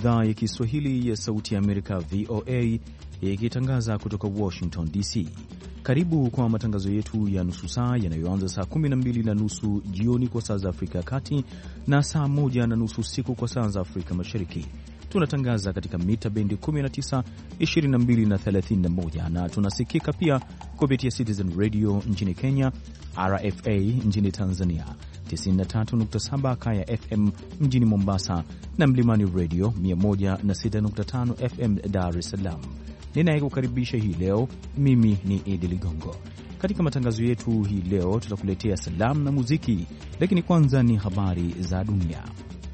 idhaa ya Kiswahili ya Sauti ya Amerika, VOA, ikitangaza kutoka Washington DC. Karibu kwa matangazo yetu ya nusu saa yanayoanza saa 12 na nusu jioni kwa saa za Afrika ya Kati na saa 1 na nusu usiku kwa saa za Afrika Mashariki. Tunatangaza katika mita bendi 19, 22 na 31 na tunasikika pia kupitia Citizen Radio nchini Kenya, RFA nchini Tanzania, 93.7 Kaya FM mjini Mombasa na Mlimani Radio 106.5 FM Dar es Salaam. Ninayekukaribisha hii leo mimi ni Idi Ligongo. Katika matangazo yetu hii leo tutakuletea salamu na muziki, lakini kwanza ni habari za dunia.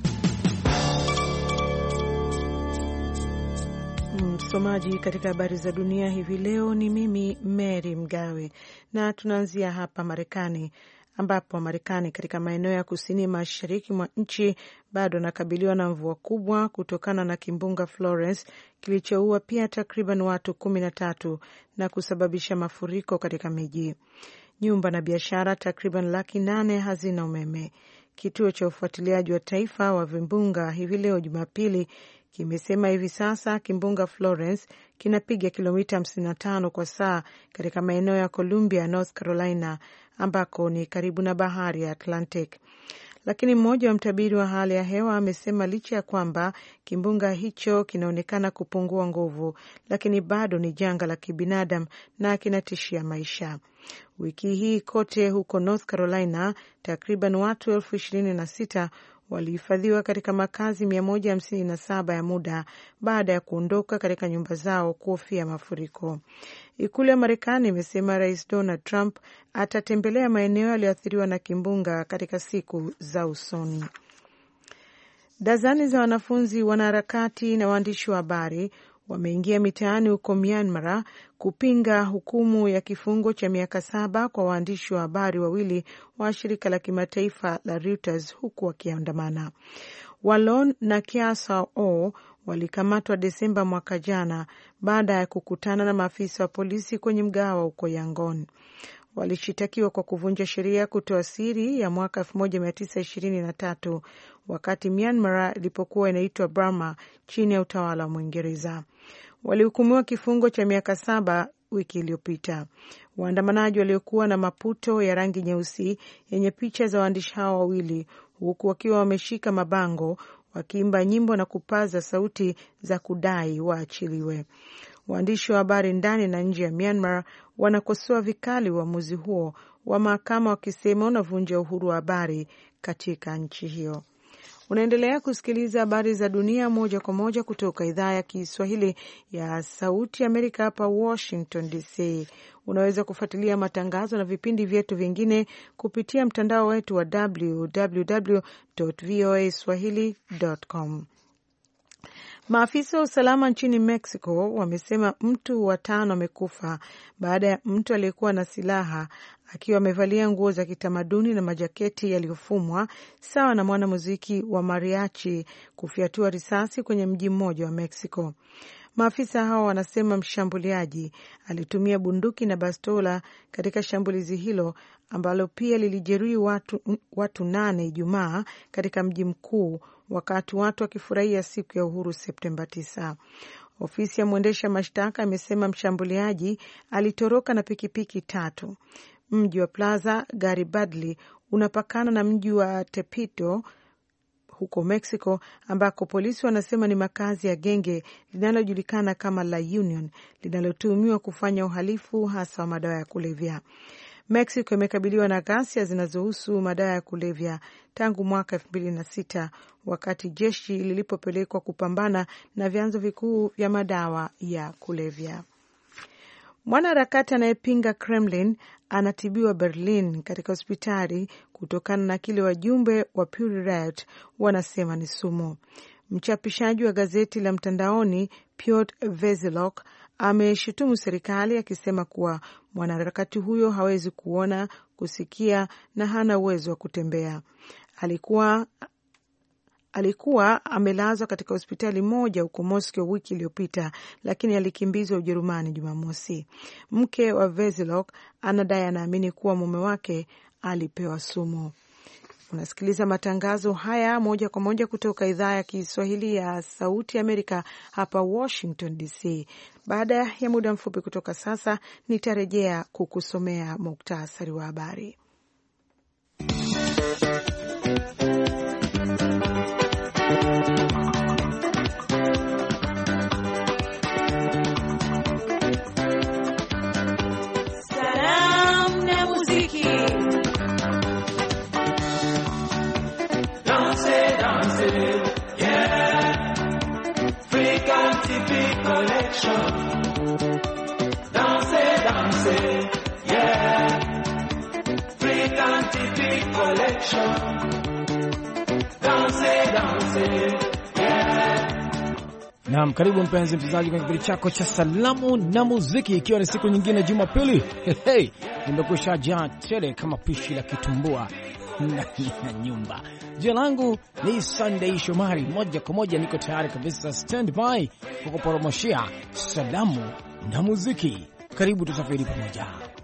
Msomaji katika habari za dunia hivi leo ni mimi Mary Mgawe, na tunaanzia hapa Marekani ambapo Marekani katika maeneo ya kusini mashariki mwa nchi bado nakabiliwa na mvua kubwa kutokana na kimbunga Florence kilichoua pia takriban watu 13 na kusababisha mafuriko katika miji. Nyumba na biashara takriban 800,000 hazina umeme. Kituo cha ufuatiliaji wa taifa wa vimbunga hivi leo Jumapili kimesema hivi sasa kimbunga Florence kinapiga kilomita 55 kwa saa katika maeneo ya Columbia, North Carolina, ambako ni karibu na bahari ya Atlantic. Lakini mmoja wa mtabiri wa hali ya hewa amesema licha ya kwamba kimbunga hicho kinaonekana kupungua nguvu, lakini bado ni janga la kibinadamu na kinatishia maisha. Wiki hii kote huko North Carolina, takriban watu 26,000 walihifadhiwa katika makazi 157 ya muda baada ya kuondoka katika nyumba zao kuhofia mafuriko. Ikulu ya Marekani imesema Rais Donald Trump atatembelea maeneo yaliyoathiriwa na kimbunga katika siku za usoni. Dazani za wanafunzi, wanaharakati na waandishi wa habari wameingia mitaani huko Myanmar kupinga hukumu ya kifungo cha miaka 7 kwa waandishi wa habari wawili wa shirika la kimataifa la Reuters huku wakiandamana. Walon na Kya Sao walikamatwa Desemba mwaka jana baada ya kukutana na maafisa wa polisi kwenye mgahawa huko Yangon. Walishitakiwa kwa kuvunja sheria kutoa siri ya mwaka 1923 wakati Myanmar ilipokuwa inaitwa Burma chini ya utawala wa Mwingereza. Walihukumiwa kifungo cha miaka 7 wiki iliyopita. Waandamanaji waliokuwa na maputo ya rangi nyeusi yenye picha za waandishi hao wawili, huku wakiwa wameshika mabango, wakiimba nyimbo na kupaza sauti za kudai waachiliwe. Waandishi wa habari ndani na nje ya Myanmar wanakosoa vikali uamuzi huo wa mahakama, wakisema unavunja uhuru wa habari katika nchi hiyo. Unaendelea kusikiliza habari za dunia moja kwa moja kutoka idhaa ya Kiswahili ya Sauti Amerika hapa Washington DC. Unaweza kufuatilia matangazo na vipindi vyetu vingine kupitia mtandao wetu wa www.voaswahili.com. Maafisa wa usalama nchini Mexico wamesema mtu wa 5 amekufa baada ya mtu aliyekuwa na silaha akiwa amevalia nguo za kitamaduni na majaketi yaliyofumwa sawa na mwanamuziki wa mariachi kufyatua risasi kwenye mji mmoja wa Mexico. Maafisa hao wanasema mshambuliaji alitumia bunduki na bastola katika shambulizi hilo ambalo pia lilijeruhi watu 8 Ijumaa katika mji mkuu wakati watu wakifurahia siku ya uhuru Septemba 9. Ofisi ya mwendesha mashtaka imesema mshambuliaji alitoroka na pikipiki 3. Mji wa Plaza Garibaldi unapakana na mji wa Tepito huko Mexico, ambako polisi wanasema ni makazi ya genge linalojulikana kama La Union linalotuhumiwa kufanya uhalifu hasa wa madawa ya kulevya. Mexico imekabiliwa na ghasia zinazohusu madawa ya kulevya tangu mwaka 2006 wakati jeshi lilipopelekwa kupambana na vyanzo vikuu vya madawa ya kulevya. Mwanaharakati anayepinga Kremlin anatibiwa Berlin katika hospitali kutokana na kile wajumbe wa Pussy Riot wanasema ni sumu. Mchapishaji wa gazeti la mtandaoni Piotr Veselok ameshutumu serikali akisema kuwa mwanaharakati huyo hawezi kuona, kusikia na hana uwezo wa kutembea. Alikuwa amelazwa katika hospitali moja huko Moscow wiki iliyopita, lakini alikimbizwa Ujerumani Jumamosi. Mke wa Veselok anadai anaamini kuwa mume wake alipewa sumu. Unasikiliza matangazo haya moja kwa moja kutoka idhaa ya Kiswahili ya Sauti Amerika hapa Washington DC. Baada ya muda mfupi kutoka sasa, nitarejea kukusomea muktasari wa habari. Naam, karibu mpenzi mtazamaji kwenye kipindi chako cha salamu na muziki, ikiwa ni siku nyingine Jumapili. Nimekusha jaa tele kama pishi la kitumbua na nyumba. Jina langu ni Sunday Shomari, moja kwa moja niko tayari kabisa standby kukuporomoshia salamu na muziki. Karibu tusafiri pamoja.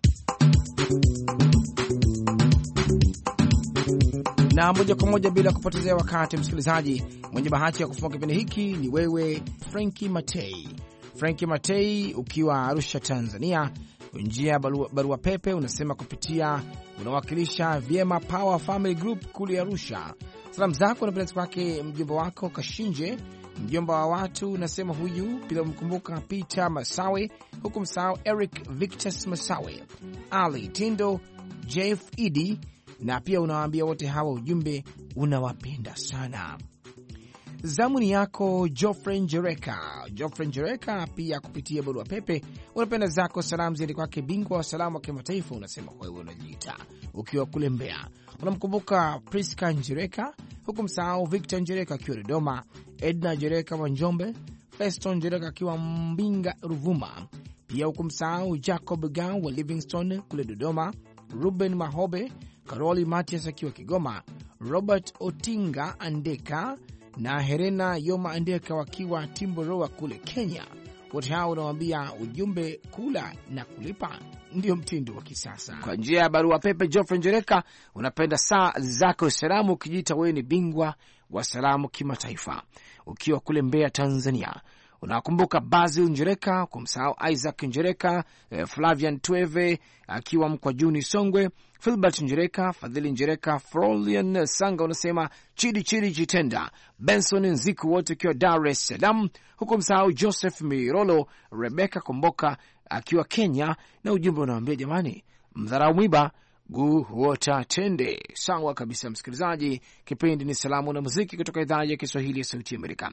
Na moja kwa moja bila kupotezea wakati, msikilizaji, mwenye bahati ya kufunga kipindi hiki ni wewe Frankie Matei. Frankie Matei ukiwa Arusha, Tanzania, njia barua pepe unasema kupitia unawakilisha vyema Power Family Group kule Arusha. Salamu zako unapeleka kwake mjomba wako Kashinje, mjomba wa watu unasema huyu, bila mkumbuka Peter Masawe, huku msahau Eric Victus Masawe, Ali Tindo, Jeff Idi, na pia unawaambia wote hawa ujumbe unawapenda sana. Zamuni yako Geoffrey Njereka pia kupitia barua pepe unapenda zako salamu ziende kwake bingwa wa salamu wa kimataifa, unasema kwa hiyo unajiita ukiwa kule Mbeya. Unamkumbuka Priska Njereka, huku msahau Victor Njereka akiwa Dodoma, Edna Njereka wa Njombe, Feston Njereka akiwa Mbinga Ruvuma, pia huku msahau Jacob Gau wa Livingstone kule Dodoma, Ruben Mahobe, Karoli Matias akiwa Kigoma, Robert Otinga Andeka na Helena Yoma Andeka wakiwa Timboroa kule Kenya. Wote hao unawambia ujumbe, kula na kulipa ndio mtindo wa kisasa. Kwa njia ya barua pepe Geoffrey Njereka unapenda saa zako salamu ukijiita wewe ni bingwa wa salamu kimataifa ukiwa kule Mbeya, Tanzania. Unakumbuka Basil Njereka, kumsahau Isaac Njereka, Flavian Tweve akiwa Mkwajuni Songwe, Philbert Njereka, Fadhili Njereka, Frolian Sanga unasema Chidi Jitenda, Benson Nziku wote akiwa Dar es Salaam, huku msahau Joseph Mirolo, Rebecca Komboka akiwa Kenya, na ujumbe unawaambia jamani, mdharau mwiba huota tende. Sawa kabisa msikilizaji, kipindi ni salamu na muziki kutoka idhaa ya Kiswahili ya Sauti ya Amerika.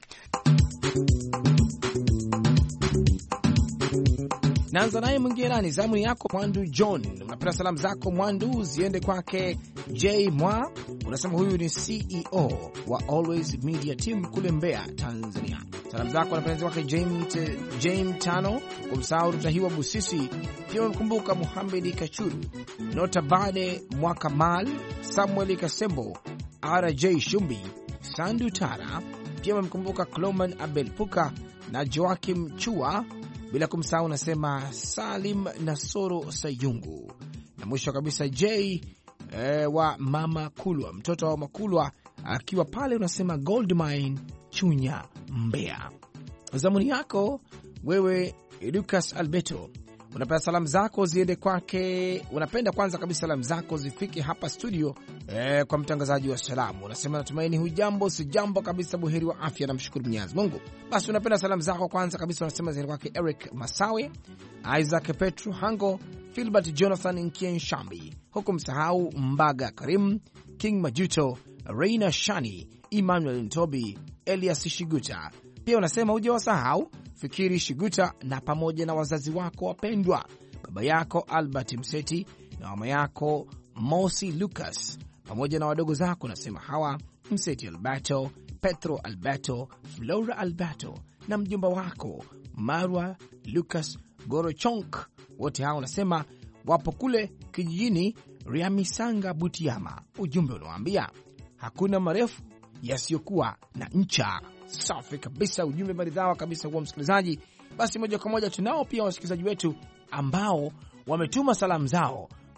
Naanza naye mwingine nani, zamu yako Mwandu John. Unapenda salamu zako Mwandu ziende kwake J Mwa, unasema huyu ni CEO wa Always Media Team kule Mbeya, Tanzania. Salamu zako unapenda kwake James Tano, kumsahau Rutahiwa Busisi, pia mkumbuka Muhammad Kachuru, Nota Bade Mwakamal, Samuel Kasembo, RJ Shumbi, Sandu Tara, pia mkumbuka Cloman Abel Puka na Joakim Chua, bila kumsahau unasema Salim Nasoro Sayungu, na mwisho kabisa wa Mama Kulwa, mtoto wa Makulwa akiwa pale unasema Goldmine Chunya Mbeya. Zamuni yako wewe Lucas Alberto, unapenda salamu zako ziende kwake, unapenda kwanza kabisa salamu zako zifike hapa studio kwa mtangazaji wa salamu. Unasema natumaini hujambo, si jambo kabisa, buheri wa afya na mshukuru Mwenyezi Mungu. Basi unapenda salamu zako kwanza kabisa unasema ziende kwake Eric Masawe, Isaac Petro Hango, Philbert Jonathan Nkien Shambi, huku msahau Mbaga Karim, King Majuto, Reina Shani, Emmanuel Ntobi, Elias Shiguta. Pia unasema uje wasahau Fikiri Shiguta na pamoja na wazazi wako wapendwa, baba yako Albert Mseti na mama yako Mosi Lucas, pamoja na wadogo zako unasema hawa Mseti Alberto, Petro Alberto, Flora Alberto na mjomba wako Marwa Lucas Gorochonk. Wote hao unasema wapo kule kijijini Riamisanga Butiama. Ujumbe unawaambia hakuna marefu yasiyokuwa na ncha. Safi kabisa, ujumbe maridhawa kabisa kwa msikilizaji. Basi moja kwa moja tunao pia wasikilizaji wetu ambao wametuma salamu zao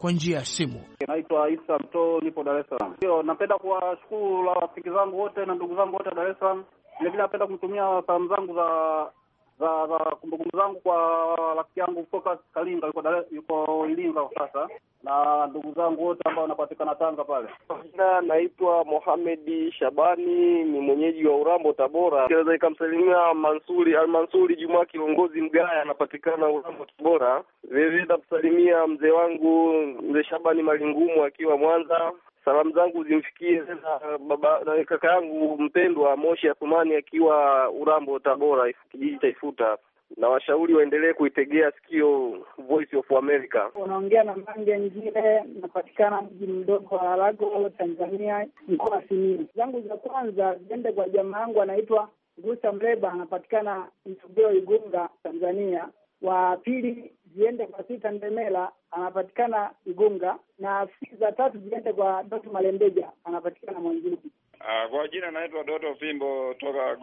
kwa njia ya simu. Naitwa Isa Mto, nipo Dar es Salaam. Ndio, napenda kuwashukuru rafiki zangu wote na ndugu zangu wote Dar es Salaam. Vile napenda kumtumia salamu zangu za kumbukumbu zangu kwa rafiki yangu Focus Kalinga, yuko Ilinga sasa, na ndugu zangu wote ambao wanapatikana Tanga pale. Naitwa Mohamed Shabani, ni mwenyeji wa Urambo Tabora. Naweza nikamsalimia Mansuri Juma kiongozi Mgaya, anapatikana Urambo Tabora. Vile namsalimia mzee wangu mzee Shabani Malingumu akiwa Mwanza. Salamu zangu zimfikie na kaka yangu mpendwa Moshi Athumani akiwa Urambo Tabora, kijiji cha Ifuta. Na washauri waendelee kuitegea sikio Voice of America. Unaongea na Mange Njile, napatikana mji mdogo wa Harago, Tanzania, mkoa wa Simiyu. Zangu za kwanza ziende kwa jamaa yangu anaitwa Gusa Mreba, anapatikana Mtubeo Igunga, Tanzania. Wa pili ziende kwa Sita Ndemela, anapatikana Igunga, na za tatu ziende kwa Doto Malembeja, anapatikana Mwanjuki. Kwa jina naitwa Doto Fimbo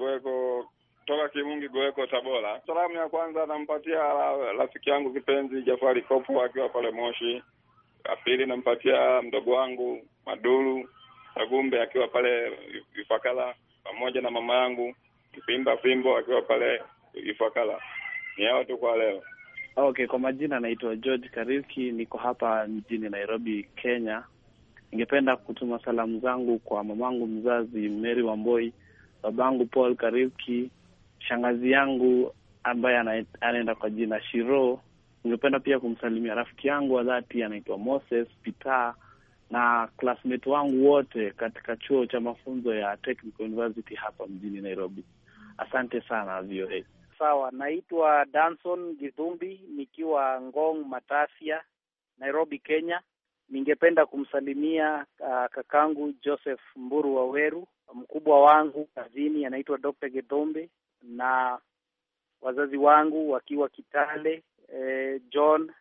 toka Kimungi Goeko Tabora. Salamu ya kwanza nampatia rafiki yangu kipenzi Jafari Kopo akiwa pale Moshi. Ya pili nampatia mdogo wangu Maduru Sagumbe akiwa pale Ifakala, pamoja na mama yangu Kipimba Fimbo akiwa pale Ifakala. Ni hao tu kwa leo. Okay, kwa majina naitwa George Kariuki, niko hapa mjini Nairobi, Kenya. Ningependa kutuma salamu zangu kwa mamangu mzazi Mary Wamboi, babangu Paul Kariuki, shangazi yangu ambaye anaenda kwa jina Shiro. Ningependa pia kumsalimia rafiki yangu wa dhati anaitwa Moses Peter, na classmate wangu wote katika chuo cha mafunzo ya Technical University hapa mjini Nairobi. Asante sana VOA. Sawa, naitwa Danson Githumbi nikiwa Ngong Matasia, Nairobi, Kenya. Ningependa kumsalimia kakangu Joseph Mburu Waweru, mkubwa wangu kazini anaitwa Dr. Githumbi, na wazazi wangu wakiwa Kitale, John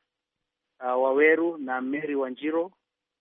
Waweru na Mary Wanjiro,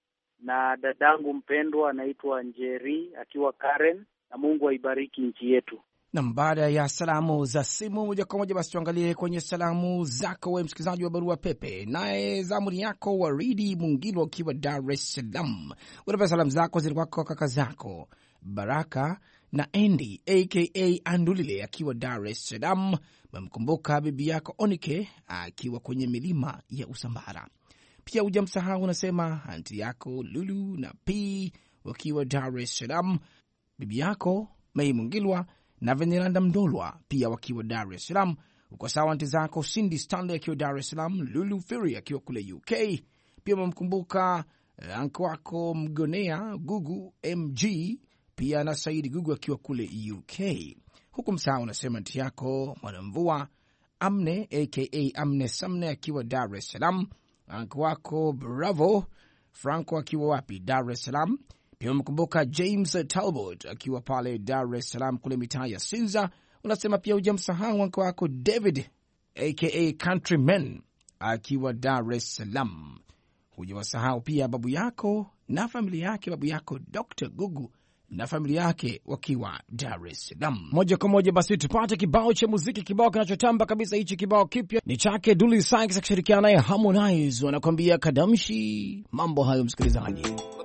na dadangu mpendwa anaitwa Njeri akiwa Karen, na Mungu aibariki nchi yetu. Na baada ya salamu za simu, moja kwa moja basi tuangalie kwenye salamu zako wewe msikilizaji wa barua pepe. Naye zamuni yako Waridi Mungilo ukiwa Dar es Salaam. Unapenda salamu zako zilikuwa kwa kaka zako Baraka na Andy aka Andulile akiwa Dar es Salaam. Memkumbuka bibi yako Onike akiwa kwenye milima ya Usambara. Pia hujamsahau unasema anti yako Lulu na P wakiwa Dar es Salaam. Bibi yako Mei Mungilwa na Veneranda Mdolwa pia wakiwa Dar es Salaam. Uko sawa anti zako Cindy Stanley akiwa Dar es Salaam, Lulu Fury akiwa kule UK. Pia memkumbuka anko wako Mgonea Gugu MG pia na Saidi Gugu akiwa kule UK. Huku msahau unasema anti yako Mwanamvua Amne aka Amne Samne akiwa Dar es Salaam. Anko wako Bravo Franco akiwa wapi? Dar es Salaam. Pia mkumbuka James Talbot akiwa pale Dar es Salaam kule mitaa ya Sinza. Unasema pia hujamsahau anko wako David aka Countryman akiwa Dar es Salaam. Hujawasahau pia babu yako na familia yake, babu yako Dr. Gugu na familia yake wakiwa Dar es Salaam. Moja kwa moja basi tupate kibao cha muziki, kibao kinachotamba kabisa. Hichi kibao kipya ni chake Dully Sykes akishirikiana naye Harmonize, wanakuambia Kadamshi. Mambo hayo msikilizaji.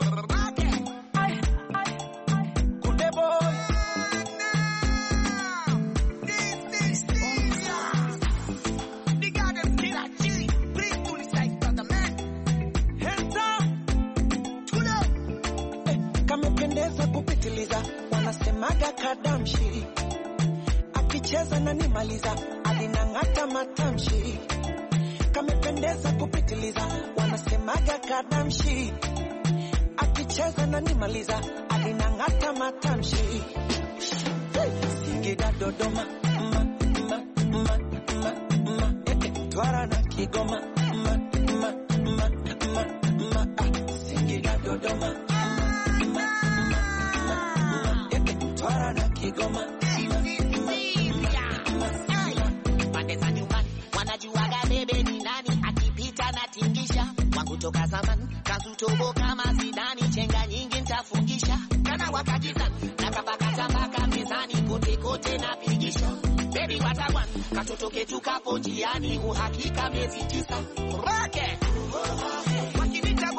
Wanasemaga Kadamshi akicheza na nimaliza, alinang'ata matamshi. Kamependeza kupitiliza, wanasemaga Kadamshi akicheza na nimaliza, alinang'ata matamshi. Singida Dodoma Twara na Kigoma Singida Dodoma wanajuaga bebe ni nani, akipita na tingisha wangu toka zamani, kazutobo kama Zidani, chenga nyingi nitafungisha kana wakajiza na kabaka mezani, kote kote na pigisha baby watawan katoto ketu kapo njiani, uhakika miezi 9 roke wakinita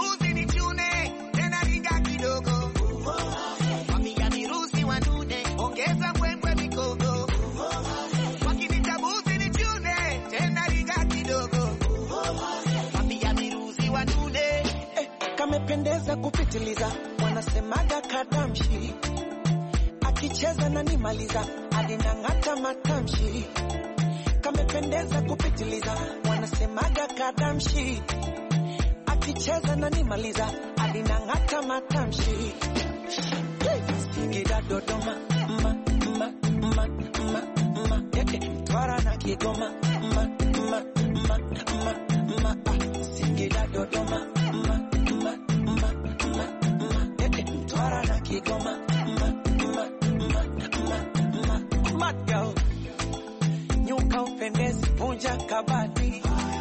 kamependeza kupitiliza, wanasemaga kadamshi, akicheza na nimaliza, alinang'ata matamshi. Kamependeza kupitiliza, wanasemaga kadamshi, akicheza na nimaliza, alinang'ata matamshi. Singida Dodoma, ma, ma, ma, ma, ma, Mtwara na Kigoma, ma, ma, ma, ma, ma, Singida Dodoma, ma, ma, ma, ma, ma, Mtwara na Kigoma, ma, ma, ma, ma, ma, mad girl. Nyuka upendezi, vunja kabati,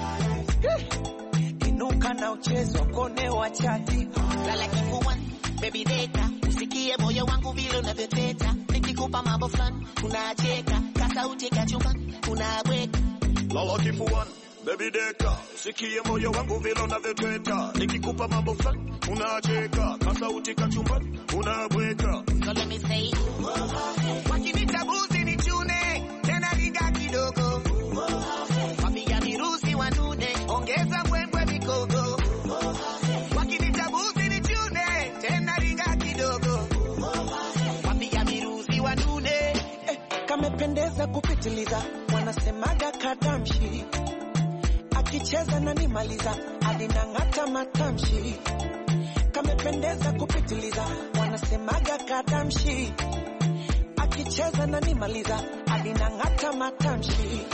inuka na uchezo, kone wa chati. Lala kifuani, baby deka, usikie moyo wangu vile unavyoteta. Nikikupa mambo fulani, unacheka, kasauti kachumbani, unabweka. Lala kifuani, baby deka, usikie moyo wangu vile unavyoteta. Nikikupa mambo fulani, unacheka, kasauti kachumbani, unabweka. So let me say, wakinitabuzi ni chune, tena riga kidogo. Wapiga mirusi wanune, ongeza mbwembwe mikogo. Wakinitabuzi ni chune, tena riga kidogo. Wapiga mirusi wanune. Kamependeza kupitiliza, wanasemaga kadamshi, akicheza na nimaliza, alinang'ata matamshi. Kamependeza kupitiliza, wanasemaga kadamshi, akicheza na nimaliza, alinang'ata matamshi.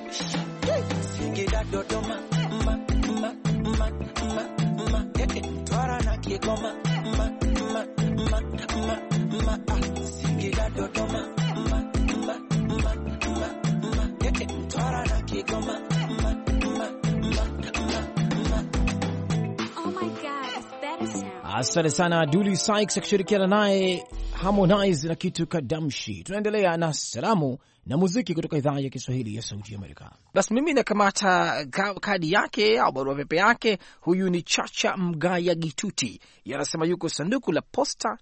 Singida Dodoma, ma, ma, ma, ma, ma, Mtwara na Kigoma, ma, ma, ma, ma, ma, Singida Dodoma, ma, ma, ma, ma, ma, Mtwara na Kigoma, ma, ma, ma, ma, ma. Oh my God, it's better sound. Asante sana Dully Sykes akishirikiana naye Harmonize na kitu kadamshi. Tunaendelea na salamu na muziki kutoka idhaa ya Kiswahili ya Sauti ya Amerika. Basi mimi nakamata kadi yake au barua pepe yake. Huyu ni Chacha Mgaya Gituti, yanasema yuko sanduku la posta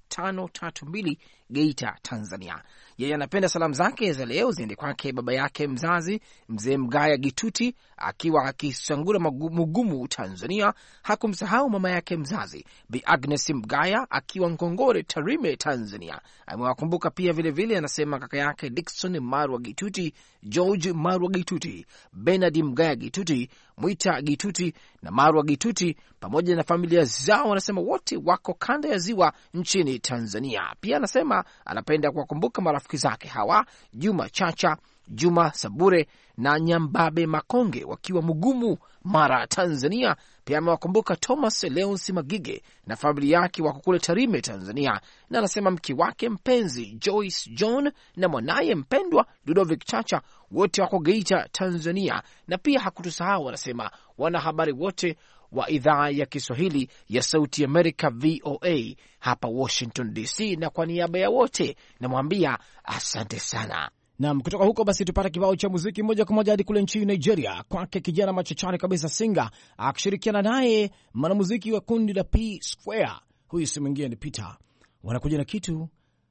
532 Geita, Tanzania. Yeye anapenda salamu zake za leo ziende kwake baba yake mzazi mzee Mgaya Gituti akiwa akisangura Mugumu, Tanzania. Hakumsahau mama yake mzazi Bi Agnes Mgaya akiwa Ngongore, Tarime, Tanzania. Amewakumbuka pia vile anasema kaka yake Dickson Marwa Gituti, George Marwa Gituti, Bernard Mgaya Gituti, Mwita Gituti na Marwa Gituti pamoja na familia zao. Anasema wote wako kanda ya ziwa nchini Tanzania. Pia anasema anapenda kuwakumbuka marafiki zake hawa Juma Chacha, Juma Sabure na Nyambabe Makonge wakiwa Mugumu, Mara, Tanzania. Pia amewakumbuka Thomas Leonsi Magige na familia yake wako kule Tarime, Tanzania. Na anasema mke wake mpenzi Joyce John na mwanaye mpendwa Ludovic Chacha wote wako Geita, Tanzania. Na pia hakutusahau, anasema wanahabari wote wa idhaa ya Kiswahili ya Sauti Amerika VOA hapa Washington DC, na kwa niaba ya wote namwambia asante sana. Naam, kutoka huko basi tupata kibao cha muziki moja kwa moja hadi kule nchini Nigeria, kwake kijana machachari kabisa Singa akishirikiana naye mwanamuziki wa kundi la P Square. Huyu si mwingine ni Peter. Wanakuja na kitu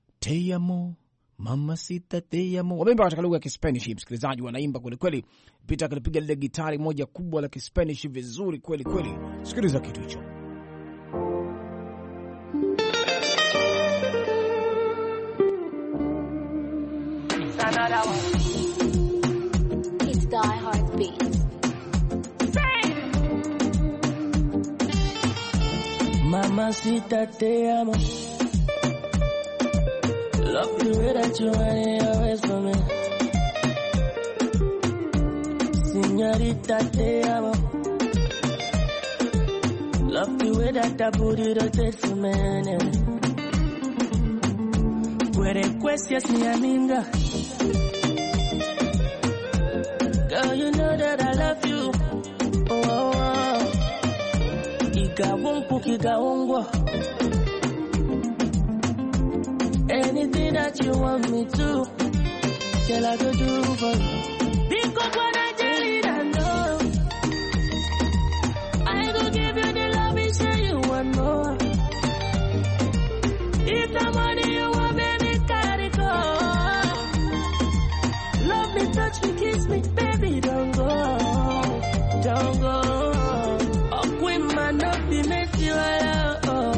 Te amo mamacita te amo. Wameimba katika lugha ya Kispanish, msikilizaji, wanaimba kweli kweli. Peter akalipiga lile gitari moja kubwa la Kispanish vizuri kweli kweli. Sikiliza kitu hicho. It's Die Hard Beat. Mamacita te amo. Love the way that you are always for me. Señorita te amo. Love the way that that booty rotates for me. Puede cuestias mi amiga. Girl, you know that I love you. Oh, oh, oh. Iga wonku, iga wongwa. Anything that you want me to, girl, I go do for you. Because when I tell you that no, I go give you the love and say you want more. If the money you want, baby, carry go. Love me, touch me, kiss me, baby, don't go. Don't go. Oh, queen man, not be messy, oh.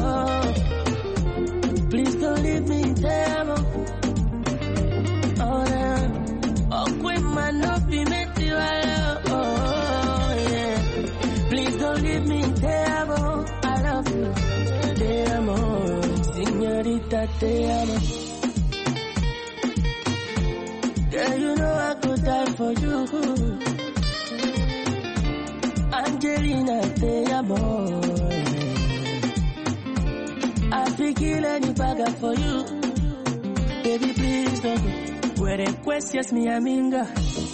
te amo. Girl, you know I could die for you. Angelina, te amo. I feel kill any bagger for you. Baby, please don't go. Where the questions me aminga.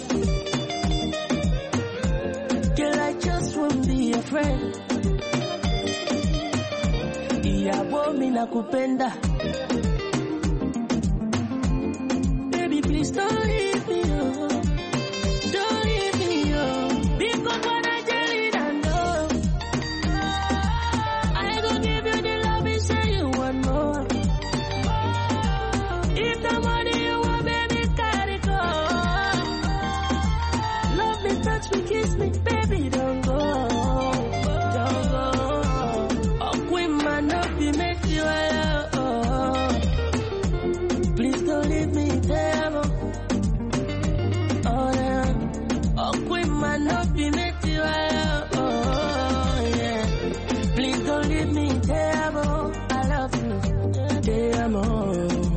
Girl, I just won't be a friend. Iyabo mi nakupenda. Baby, please don't leave me, oh. Don't leave me, oh. Because when I tell it, I know I go give you the love and say you want more. If the money you want, baby, carry go. Love me, touch me, kiss me, baby, don't go. Don't go. Oh, queen man, not be make you alone. Please don't leave me there. Oh, yeah. Oh, queen man, not be make you alone. Oh, yeah. Please don't leave me there. I love you. Te amo.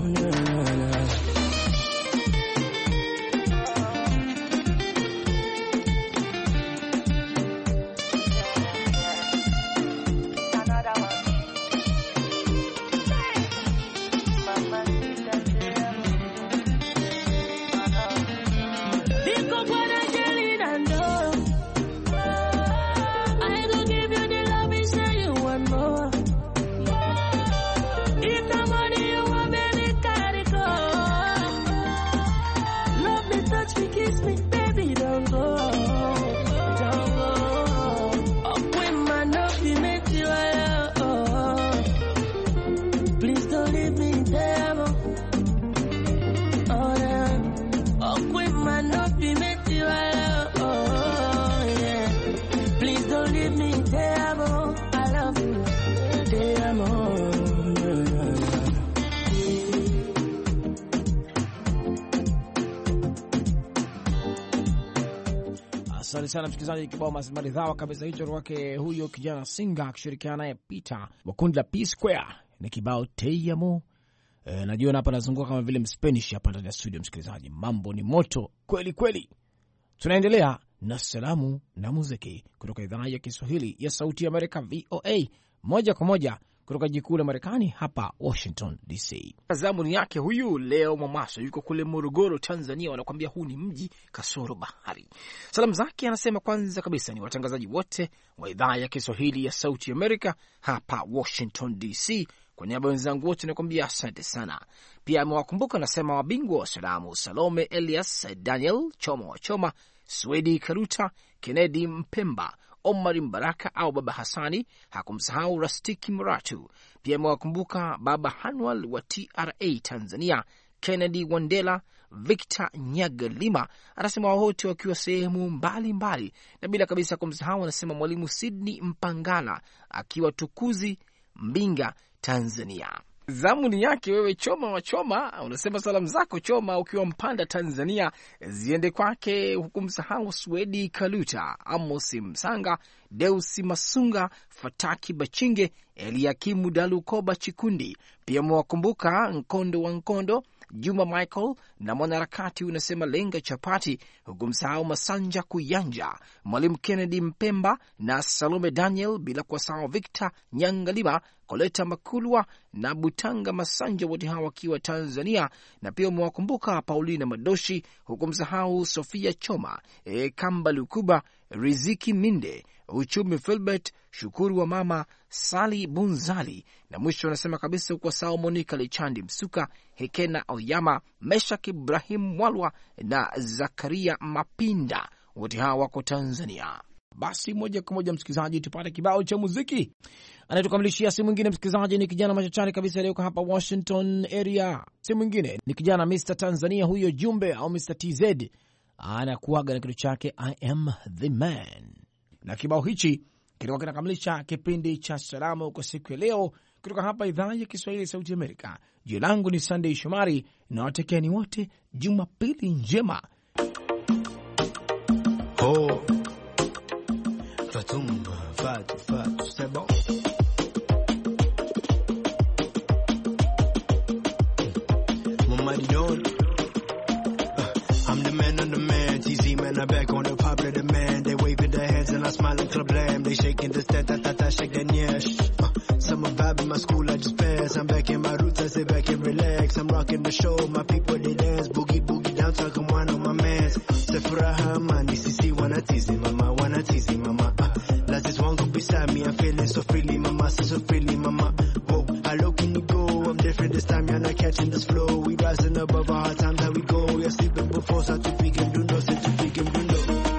Asante sana msikilizaji, kibao maridhawa kabisa hicho wake huyo kijana Singa akishirikiana naye Peter wa kundi la P Square ni kibao Te Amo. Najua hapa nazunguka kama vile Mspanish hapa ndani ya studio. Msikilizaji, mambo ni moto kweli kweli. Tunaendelea na salamu na muziki kutoka idhaa ya Kiswahili ya Sauti ya Amerika VOA, moja kwa moja kutoka jikuu la Marekani hapa Washington DC. Zamu ni yake huyu Leo Mamaso, yuko kule Morogoro, Tanzania. Wanakuambia huu ni mji kasoro bahari. Salamu zake anasema kwanza kabisa ni watangazaji wote wa idhaa ya Kiswahili ya Sauti ya Amerika hapa Washington DC. Kwa niaba wenzangu wote nakwambia asante sana. Pia amewakumbuka, anasema wabingwa wa salamu Salome Elias, Daniel Choma wa Choma, Swedi Karuta, Kennedy Mpemba, Omar Mbaraka au Baba Hasani, hakumsahau Rastiki Muratu. Pia amewakumbuka Baba Hanwal wa TRA Tanzania, Kennedy Wandela, Victor Nyagalima, anasema wote wakiwa sehemu mbalimbali, na bila kabisa kumsahau anasema Mwalimu Sydney Mpangala akiwa Tukuzi Mbinga Tanzania. Zamu ni yake wewe Choma wa Choma, unasema salamu zako Choma ukiwa Mpanda Tanzania ziende kwake, hukumsahau Swedi Kaluta, Amos Msanga, Deusi Masunga, Fataki Bachinge, Eliakimu Dalukoba Chikundi. Pia mwakumbuka Nkondo wa Nkondo, Juma Michael na mwanaharakati unasema Lenga Chapati, hukumsahau Masanja Kuyanja, Mwalimu Kennedy Mpemba na Salome Daniel, bila kuwasahau Victor Nyangalima, Koleta Makulwa na Butanga Masanja, wote hawa wakiwa Tanzania. Na pia mwakumbuka Paulina Madoshi, hukumsahau Sofia Choma, Kamba Lukuba, Riziki Minde, Uchumi Filbert, Shukuru wa Mama Sali Bunzali, na mwisho anasema kabisa kwa sao Monica Lichandi Msuka, Hekena Oyama, Meshak Ibrahim Mwalwa na Zakaria Mapinda, wote hawa wako Tanzania. Basi moja kwa moja msikilizaji, tupate kibao cha muziki. Anayetukamilishia si mwingine msikilizaji, ni kijana machachari kabisa leo hapa Washington area. Si mwingine ni kijana Mr. Tanzania huyo Jumbe au Mr. TZ, anakuaga na kitu chake I am the man. Na kibao hichi kilikuwa kinakamilisha kipindi cha salamu kwa siku ya leo kutoka hapa idhaa ya Kiswahili Sauti ya Amerika. Jina langu ni Sunday Shomari na watekeni wote Jumapili njema. Oh, Fatu, c'est bon. I smile and club lamb. They shaking this ta shake that nyash. Summer vibe in my school, I just pass. I'm back in my roots, I sit back and relax. I'm rocking the show, my people they dance. Boogie boogie down, so I can wine on my mans. Sefuraha mani, sisi wanna tease mama, wanna tease mama. Last this one go beside me, I'm feeling so freely, mama, so freely, mama. Whoa, how low can you go? I'm different this time, you're not catching this flow. We rising above our hard times, how we go. You're sleeping before, so to big and do no, so to big and do no.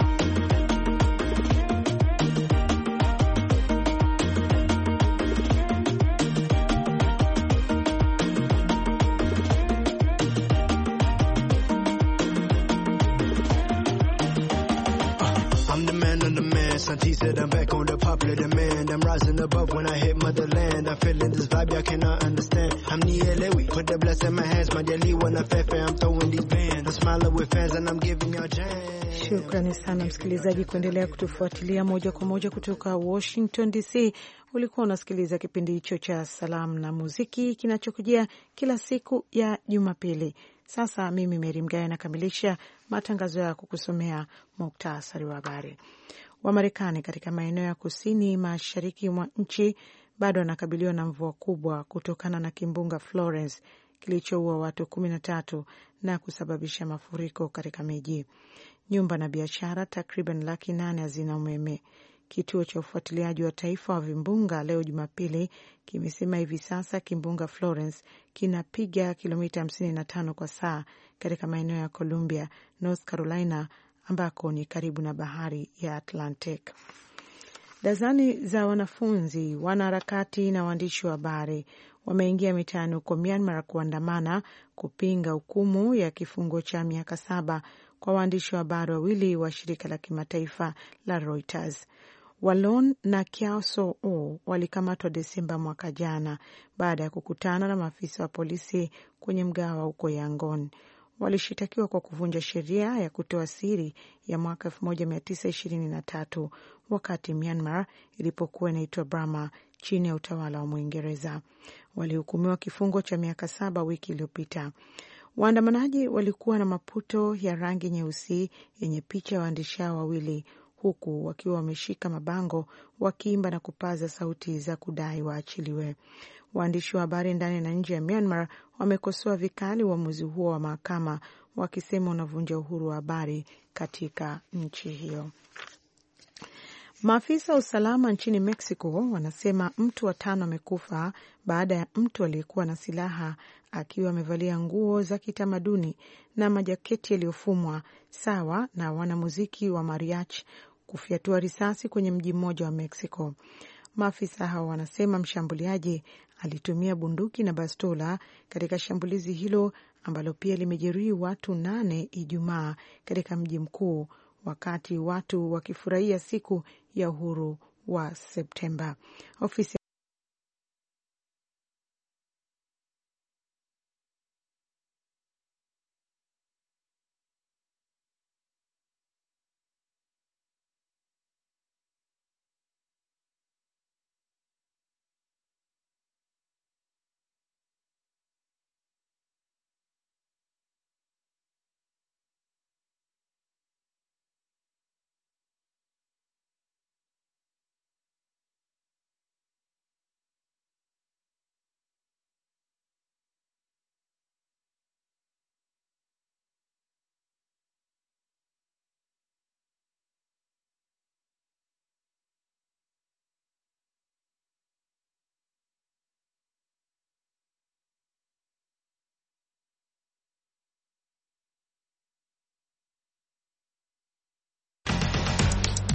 He said I'm back on the popular demand. I'm rising above when I hit motherland. I'm feeling this vibe y'all cannot understand. I'm Nielewi, put the bless in my hands. My daily when I fefe, I'm throwing these bands. I'm smiling with fans and I'm giving y'all jams. Shukrani sana msikilizaji kuendelea kutufuatilia moja kwa moja kutoka Washington DC. Ulikuwa unasikiliza kipindi hicho cha salamu na muziki kinachokujia kila siku ya Jumapili. Sasa mimi Mary Mgawe nakamilisha matangazo ya kukusomea muktasari wa habari. Wamarekani katika maeneo ya kusini mashariki mwa nchi bado wanakabiliwa na mvua kubwa kutokana na kimbunga Florence kilichoua watu 13 na kusababisha mafuriko katika miji. Nyumba na biashara takriban 800,000 hazina umeme. Kituo cha ufuatiliaji wa taifa wa vimbunga leo Jumapili kimesema hivi sasa kimbunga Florence kinapiga kilomita 55 kwa saa katika maeneo ya Columbia, North Carolina ambako ni karibu na bahari ya Atlantic. Dazani za wanafunzi, wanaharakati na waandishi wa habari wameingia mitaani huko Myanmar kuandamana kupinga hukumu ya kifungo cha miaka 7 kwa waandishi wa habari wawili wa shirika la kimataifa la Reuters. Walon na Kiao So walikamatwa Desemba mwaka jana baada ya kukutana na maafisa wa polisi kwenye mgahawa huko Yangon. Walishitakiwa kwa kuvunja sheria ya kutoa siri ya mwaka 1923 wakati Myanmar ilipokuwa inaitwa Burma chini ya utawala wa Mwingereza. Walihukumiwa kifungo cha miaka 7 wiki iliyopita. Waandamanaji walikuwa na maputo ya rangi nyeusi yenye picha ya waandishi hao wawili huku wakiwa wameshika mabango wakiimba na kupaza sauti za kudai waachiliwe. Waandishi wa habari ndani na nje ya Myanmar wamekosoa vikali uamuzi huo wa mahakama wakisema unavunja uhuru wa habari katika nchi hiyo. Maafisa wa usalama nchini Mexico wanasema mtu wa 5 amekufa baada ya mtu aliyekuwa na silaha akiwa amevalia nguo za kitamaduni na majaketi yaliyofumwa sawa na wanamuziki wa mariachi kufyatua risasi kwenye mji mmoja wa Mexico. Maafisa hao wanasema mshambuliaji alitumia bunduki na bastola katika shambulizi hilo ambalo pia limejeruhi watu 8 Ijumaa katika mji mkuu wakati watu wakifurahia siku ya uhuru wa Septemba. Ofisi